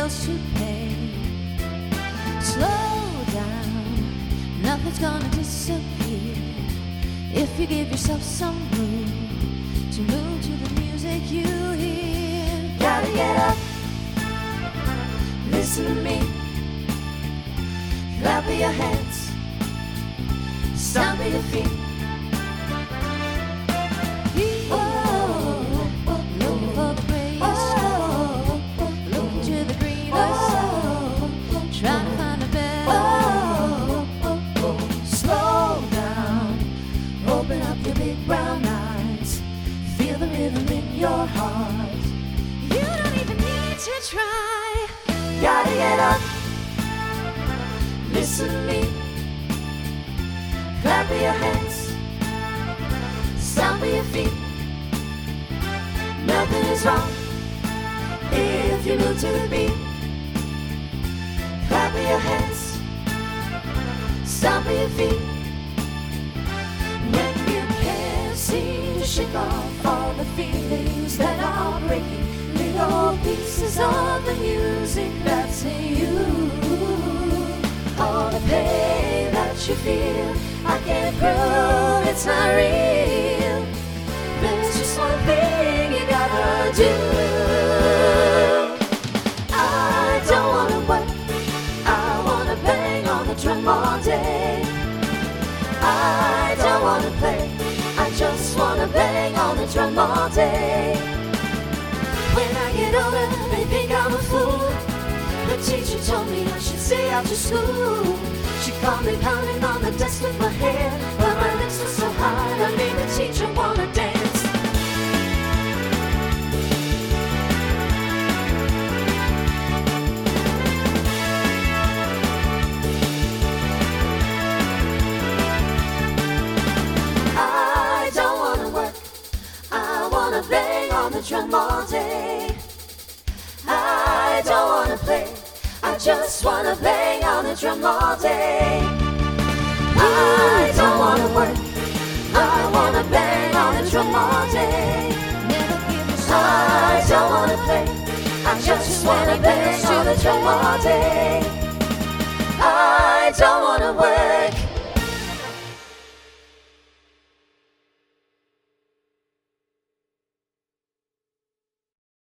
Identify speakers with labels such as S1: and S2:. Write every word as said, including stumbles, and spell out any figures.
S1: bills to pay. Slow down, nothing's gonna disappear if you give yourself some room to move to the music you hear. Gotta get up, listen to me, clap your hands, stomp your feet. Your heart, you don't even need to try. Gotta get up, listen to me, clap your hands, stomp your feet. Nothing is wrong if you move to the beat. Clap your hands, stomp your feet. When you can't seem to shake off all the feelings that are breaking, little pieces of the music that's in you. All the pain that you feel, I can't prove it's not real. There's just one thing you gotta do. I don't wanna work, I wanna bang on the drum all day. I don't wanna play, I just wanna bang on the drum all day. When I get older, they think I'm a fool. The teacher told me I should stay after school. She caught me pounding on the desk with my hair, but my lips were so hard I made the teacher wanna dance. Bang on the drum all day. I don't wanna play, I just wanna bang on the drum all day. I don't wanna work, I wanna bang on the drum all day. I don't wanna play, I just wanna bang on the drum all day. I don't wanna work,